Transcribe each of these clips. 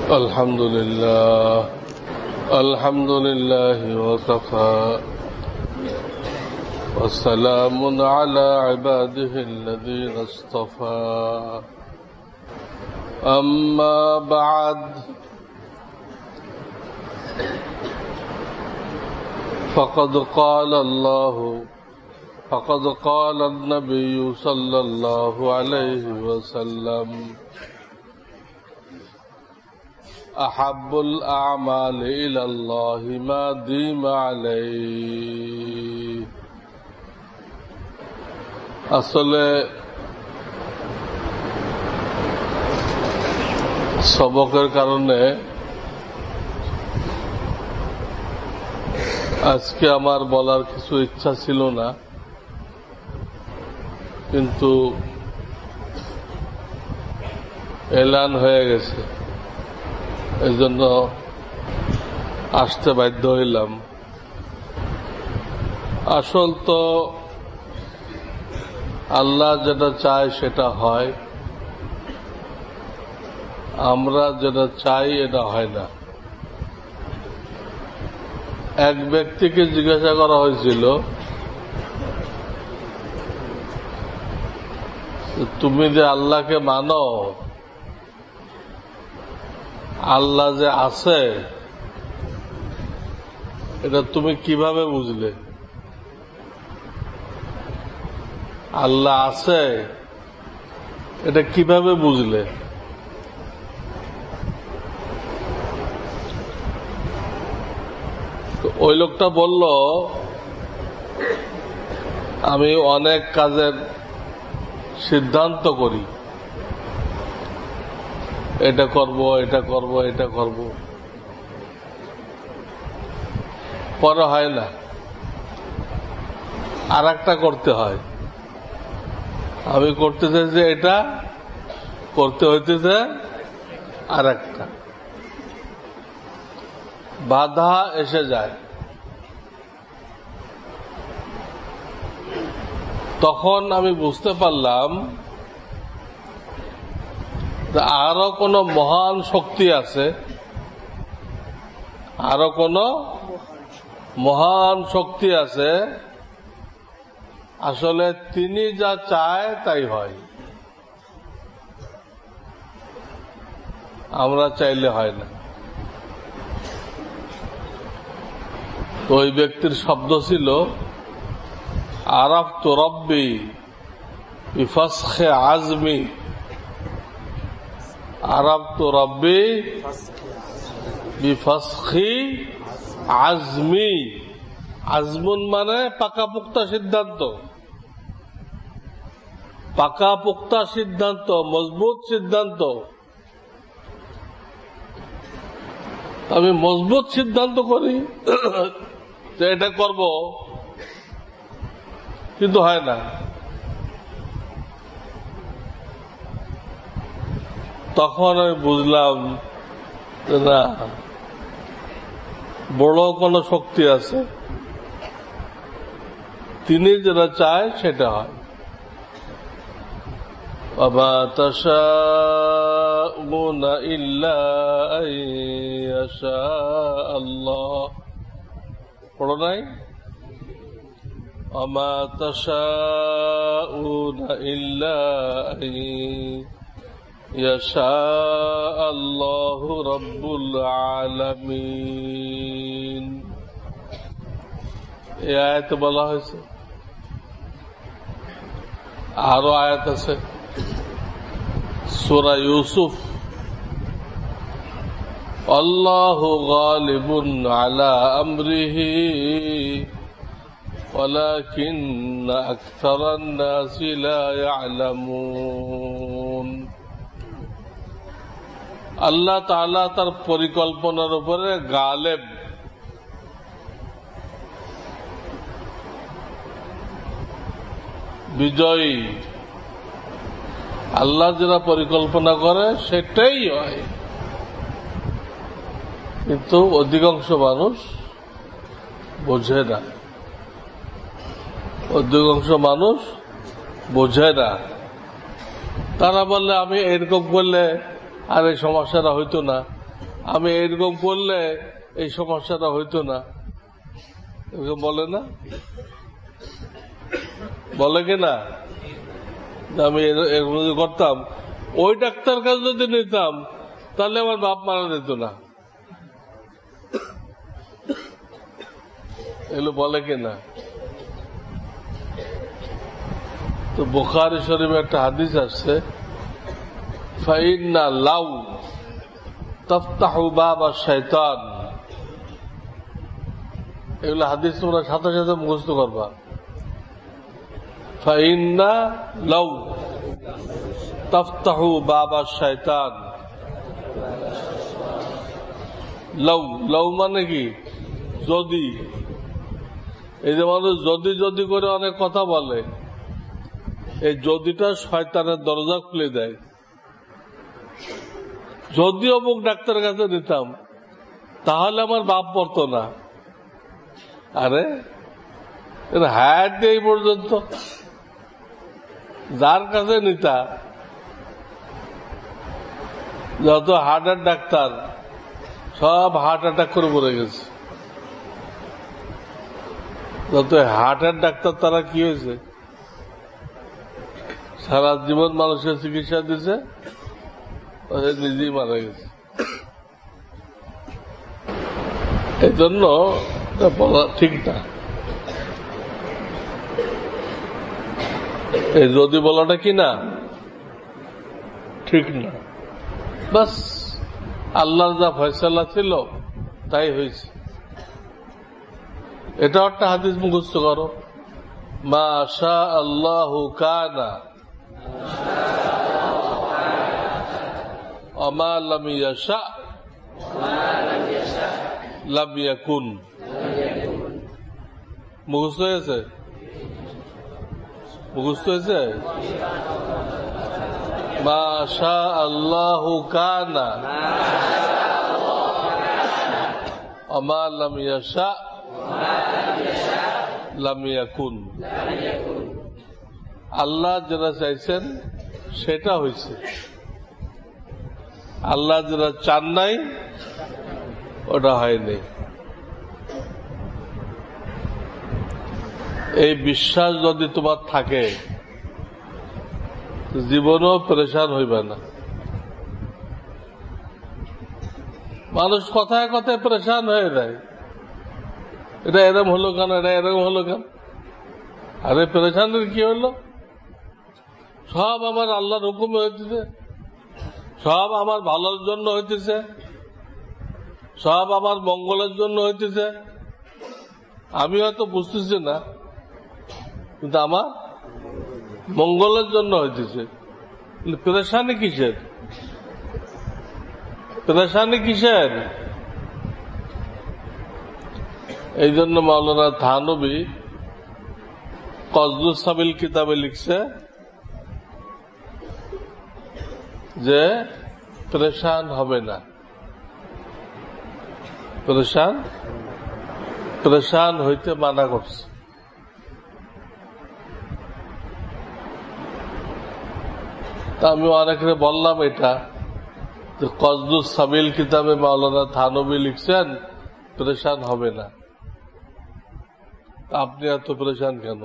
الحمد لله وكفى والسلام على عباده الذين اصطفى أما بعد فقد قال النبي صلى الله عليه وسلم أحب الأعمال إلى الله ما ديم عليه আসলে সবকের কারণে আজকে আমার বলার কিছু ইচ্ছা ছিল না, কিন্তু এলান হয়ে গেছে, এই জন্য আসতে বাধ্য হইলাম। আসল তো আল্লাহ যেটা চায় সেটা হয়, আমরা যেটা চাই এটা হয় না। এক ব্যক্তিকে জিজ্ঞাসা করা হয়েছিল, তুমি যে আল্লাহকে মানো, আল্লাহ যে আছে এটা তুমি কিভাবে বুঝলে? আল্লাহ আছে এটা কিভাবে বুঝলে? তো ওই লোকটা বলল, আমি অনেক কাজের সিদ্ধান্ত করি, এটা করব, এটা করব, এটা করব, পরে হয় না, আর একটা করতে হয়। আমি করতে চাই যে এটা, করতে হইতেছে আর একটা, বাধা এসে যায়। তখন আমি বুঝতে পারলাম যে আরো কোন মহান শক্তি আছে, আরো কোন মহান শক্তি আছে। আসলে তিনি যা চায় তাই হয়, আমরা চাইলে হয় না। তো ওই ব্যক্তির শব্দ ছিল, আরাফতু রব্বি বিফাসখি আজমি, আরাফতু রব্বি বিফাসখি আজমি। আজমুন মানে পাকাপোক্তা সিদ্ধান্ত, পাকাপোক্তা সিদ্ধান্ত, মজবুত সিদ্ধান্ত। আমি মজবুত সিদ্ধান্ত করি যে এটা করব, কিন্তু হয় না। তখন আমি বুঝলাম যে না, বড় কোন শক্তি আছে, তিনি যেটা চায় সেটা হয়। ওয়া তাশাউনা ইল্লা আন ইয়াশা আল্লাহ, পড়ো নাই? ওয়া তাশাউনা ইল্লা আন ইয়াশা আল্লাহু রাব্বুল আলামিন। এই আয়াতে বলা হয়েছে, আরো আয়াত আছে সূরা ইউসুফ, আল্লাহু গালিবুন আলা আমরিহি ওয়ালাকিন্না আকসারান নাসি লা ইয়ালামুন। আল্লাহ তাআলা তার পরিকল্পনার উপরে গালেব, বিজয়ী। আল্লাহ যারা পরিকল্পনা করে সেটাই হয়, কিন্তু অধিকাংশ মানুষ বোঝে না, অধিকাংশ মানুষ বোঝে না। তারা বললে আমি এরকম করলে আর এই সমস্যাটা হইতো না, আমি এরকম করলে এই সমস্যাটা হইতো না, এরকম বলে না, বলে কিনা? আমি এরকম যদি করতাম, ওই ডাক্তার কাছে যদি নিতাম তাহলে আমার বাপ মারা যেত না, এগুলো বলে কিনা? তো বুখারী শরীফে একটা হাদিস আসছে, ফাইন্না লাউ তাফতাহু বাবা শাইতান। এগুলো হাদিস তোমরা সাথে সাথে মুখস্থ করবা। ফাইন্না লাউ তাফতাহু বাবা শাইতান। লাউ, লাউ মানে কি? যদি। এই যে মানুষ যদি যদি করে অনেক কথা বলে, এই যদিটা শয়তানের দরজা খুলে দেয়। যদি অমুক ডাক্তারের কাছে নিতাম তাহলে আমার বাপ পড়তো না। আরে হায়াত এই পর্যন্ত যার কাছে নিতা, যত হার্টের ডাক্তার সব হার্ট অ্যাটাক করে পড়ে গেছে। যত হার্টের ডাক্তার তারা কি হয়েছে? সারা জীবন মানুষের চিকিৎসা দিছে, নিজেই মারা গেছে। এই জন্য বলা ঠিক না, এই যদি বলাটা কি না ঠিক না। বাস আল্লাহর যা ফয়সালা ছিল তাই হয়েছে। এটা একটা হাদিস মুখস্থ করো, মা শা আল্লাহু কানা ওয়া মা লাম ইয়াশা লাম ইয়াকুন। মুখস্থ হয়েছে? মুখস্থ হয়েছে? মা শা আল্লাহু কানা ওয়া মা লাম ইয়াশা লাম ইয়াকুন। আল্লাহ যেটা চাইছেন সেটা হয়েছে, আল্লাহ যেটা চান নাই ওটা হয়নি। এই বিশ্বাস যদি তোমার থাকে জীবনও পরেশান হইবে না। মানুষ কথায় কথায় পরেশান হয়ে যায়, এটা এরম হলো কেন, এটা এরম হলো কেন। আরে পরেশানের কি হলো? সব আমার আল্লাহর হুকুমে হইতেছে, সব আমার ভালোর জন্য হইতেছে, সব আমার মঙ্গলের জন্য হইতেছে। আমি হয়তো বুঝতেছি না, কিন্তু আমার মঙ্গলের জন্য হইতেছে। পেরেশানি কিসের? পেরেশানি কিসের? এই জন্য মাওলানা থানবী কসদুস সাবিল কিতাবে লিখছে যে পেরেশান হবে না, পেরেশান হইতে মানা করছে। তা আমি অনেকে বললাম এটা যে কসদুস সাবিল কিতাবে মাওলানা থানবী লিখছেন পেরেশান হবে না, আপনি এত পেরেশান কেন?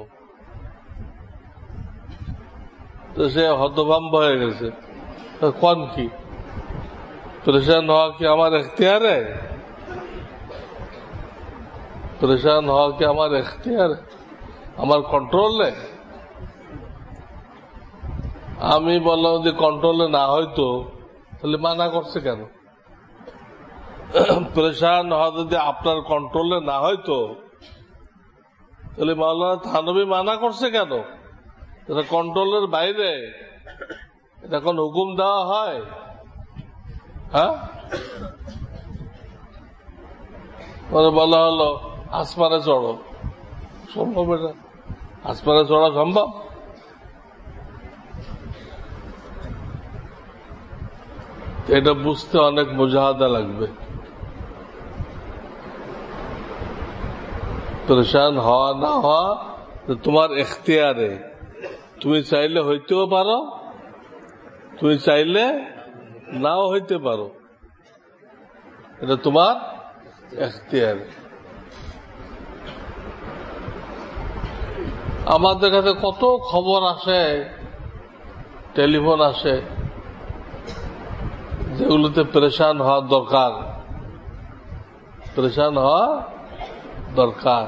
তো সে হতভম্ব হয়ে গেছে। কোন কি পেরেশান হওয়া কি আমার এখতিয়ারে? পেরেশান হওয়া কি আমার এখতিয়ারে, আমার কন্ট্রোলে? আমি বললাম যে কন্ট্রোলে না হয়তো তাহলে মানা করছে কেন? পেরেশান হওয়া যদি আপনার কন্ট্রোলে না হয়তো তাহলে মাওলানা থানবী মানা করছে কেন? এটা কন্ট্রোলের বাইরে, এটা কোন হুকুম দেওয়া হয়? হ্যাঁ, বলা হলো আসমানে চড়ো, সম্ভব? এটা আসমানে চড়া সম্ভব? এটা বুঝতে অনেক মুজাহাদা লাগবে। পরেশান হওয়া না হওয়া তোমার এখতিয়ারে, তুমি চাইলে হইতেও পারো, তুমি চাইলে নাও হইতে পারো। এটা তোমার এখতিয়ার। আমাদের কাছে কত খবর আসে, টেলিফোন আসে, যেগুলোতে পেরেশান হওয়া দরকার, পেরেশান হওয়া দরকার,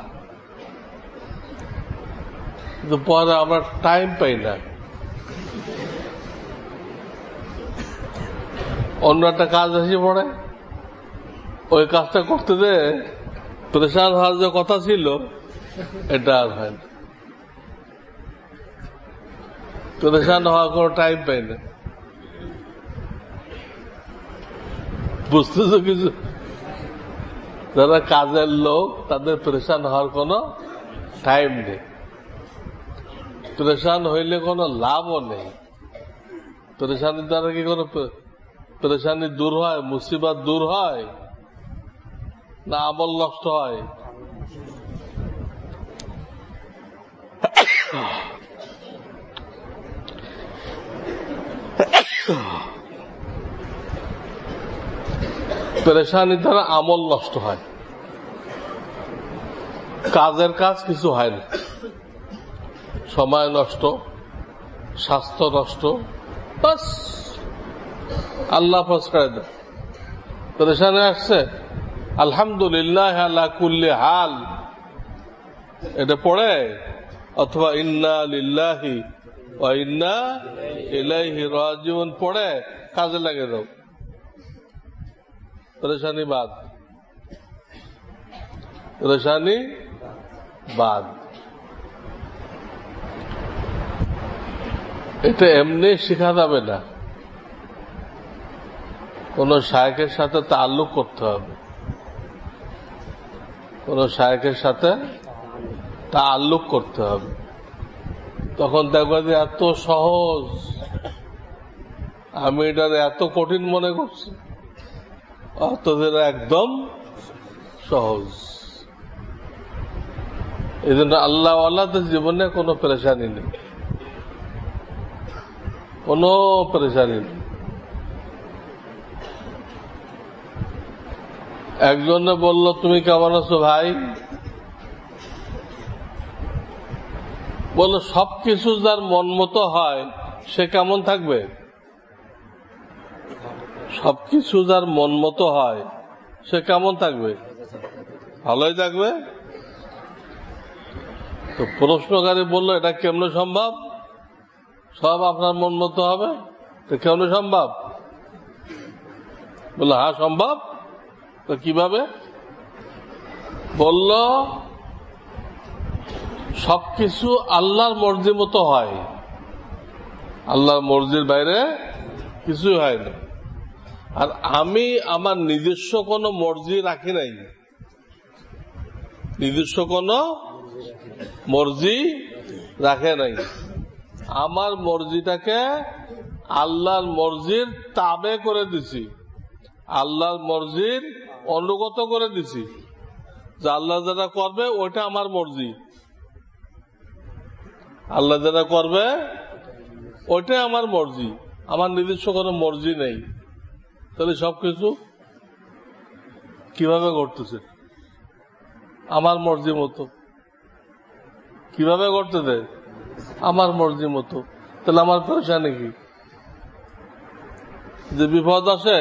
কিন্তু পরে আমরা টাইম পাই না। অন্য একটা কাজ এসে পড়ে, ওই কাজটা করতে যে পেরেশান হওয়ার যে কথা ছিল এটা আর হয় না। পেরেশান হওয়ার কোনো টাইম পাই না। বুঝতেছো কিছু? যারা কাজের লোক তাদের পেরেশান হওয়ার কোনো টাইম নেই। পেরেশান হইলে কোনো লাভও নেই। পেরেশানির দ্বারা কি কোনো পেরেশানি দূর হয়, মুসিবত দূর হয়, না আমল নষ্ট হয়? পেরেশানির দ্বারা আমল নষ্ট হয়, কাজের কাজ কিছু হয় না, সময় নষ্ট, স্বাস্থ্য নষ্ট, বাস আল্লাহ ফসকায় দেয়। পেরেশানি আসছে, আলহামদুলিল্লাহ আলা কুল্লি হাল এটা পড়ে, অথবা ইন্না লিল্লাহি ওয়া ইন্না ইলাইহি রাজিউন পড়ে কাজে লাগে দাও, পরেশানি বাদ, পরেশানি বাদ। এটা এমনি শেখা যাবে না, কোন শায়েখের সাথে তাল্লুক করতে হবে, কোন শায়েখের সাথে তাল্লুক করতে হবে। তখন দেখবে যে এত সহজ, আমি এটার এত কঠিন মনে করছি, অথচ একদম সহজ। এই জন্য আল্লাহ আল্লাহদের জীবনে কোনো পেরেশানি নেই, কোনো পেরেশানি নেই। একজনে বলল, তুমি কেমন আছো ভাই? বলল, সবকিছু যার মন মতো হয় সে কেমন থাকবে? সবকিছু যার মন মতো হয় সে কেমন থাকবে? ভালোই থাকবে। তো প্রশ্নকারী বলল, এটা কেমনে সম্ভব? সব আপনার মন মতো হবে, তো কেমনে সম্ভব? বলল, হ্যাঁ সম্ভব। তো কিভাবে? বলল, সবকিছু আল্লাহর মর্জি মতো হয়, আল্লাহর মর্জির বাইরে কিছুই হয় না। আর আমি আমার নিজস্ব কোনো মর্জি রাখি নাই, নিজস্ব কোনো মর্জি রাখে নাই। আমার মর্জিটাকে আল্লাহর মর্জির তাবে করে দিছি, আল্লাহর মর্জির অনুগত করে দিছি, যে আল্লাহ যেটা করবে ওইটা আমার মর্জি, আল্লাহ যেটা করবে ওইটাই আমার মর্জি, আমার নিজস্ব কোনো মর্জি নেই। তাহলে সবকিছু কিভাবে ঘটতেছে? আমার মর্জি মতো। কিভাবে ঘটতেছে? আমার মর্জি মতো। তাহলে আমার পেরেশানি কি? যে বিপদ আসে,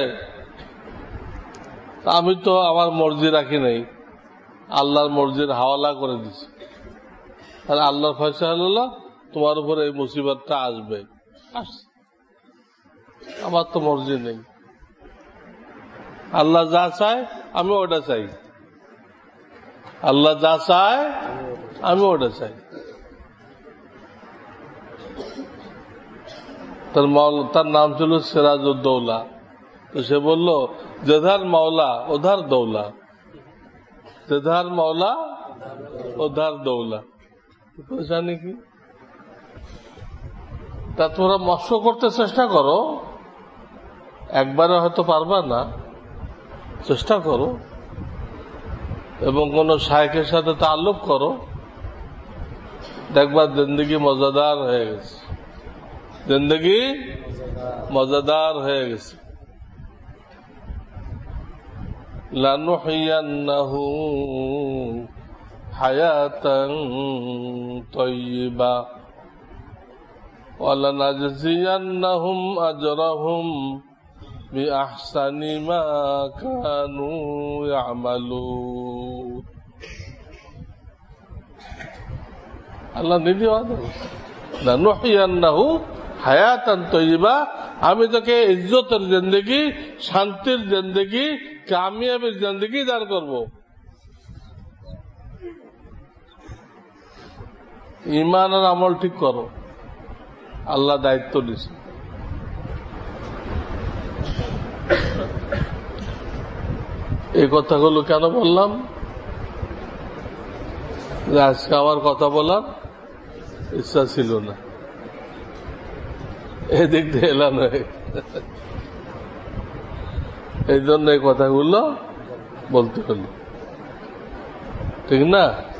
আমি তো আমার মর্জি রাখি নাই, আল্লাহর মর্জির হাওয়ালা করে দিছি। আর আল্লাহর ফয়সালা হলো তোমার উপরে এই মুসিবতটা আসবে, আমার তো মর্জি নেই। আল্লাহ যা চায় আমি ওটা চাই, আল্লাহ যা চায় আমি ওটা চাই। তার নাম ছিল সিরাজউদ্দৌলা। তো সে বলল, যেধার মাওলা ওধার দৌলা, যেধার মাওলা ওধার দৌলা। জানি কি? তা তোমরা মৎস্য করতে চেষ্টা করো, একবারে হয়তো পারবা না, চেষ্টা করো, এবং কোন শায়েখের সাথে তাল্লুক করো, দেখবা জিন্দগি মজাদার হয়ে গেছে, জিন্দগি মজাদার হয়ে গেছে। লানুহইয়ান্নাহু হায়াতান তাইয়্যিবা ওয়া লানাজজিয়ান্নাহুম আজরাহুম বিআহসানি মা কানু ইয়ামালুন। আল্লাহ নিজে ওয়াদা করছেন, লানুহইয়ান্নাহু হায়াতান তাইয়্যিবা, আমি তোকে ইজ্জতের জিন্দেগি, শান্তির জিন্দেগি, কামিয়াবির জিন্দেগি দান করব। ঈমান আর আমল ঠিক করো, আল্লাহ দায়িত্ব দিয়েছে। এই কথাগুলো কেন বললাম? যে আজকে আমার কথা বলার ইচ্ছা ছিল না, এদিক দিয়ে এলাম, এই জন্য এই কথাগুলো বলতে হলো, ঠিক না?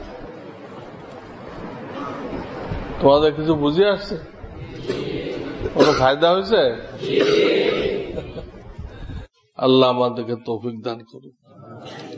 তোমাদের কিছু বুঝে আসছে? কোনো ফায়দা হয়েছে? আল্লাহ আমাদেরকে তৌফিক দান করুন।